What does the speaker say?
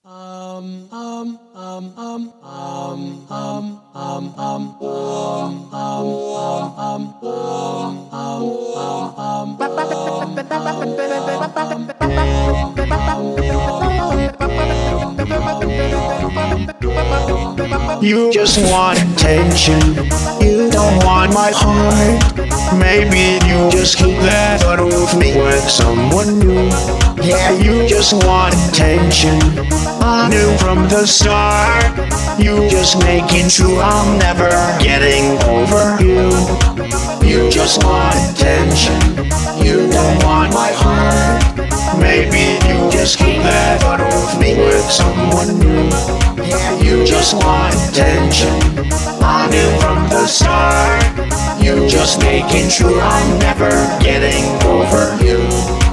You just want attention, you don't want my heart. Maybe you just keep that photo of me with someone new. Yeah, you just want attention, I knew from the start. You just making sure I'm never getting over you. You just want attention, you don't want my heart. Maybe you just keep that photo of me with someone new. Yeah, you just want attention, I knew from the start. You just making sure I'm never getting over you.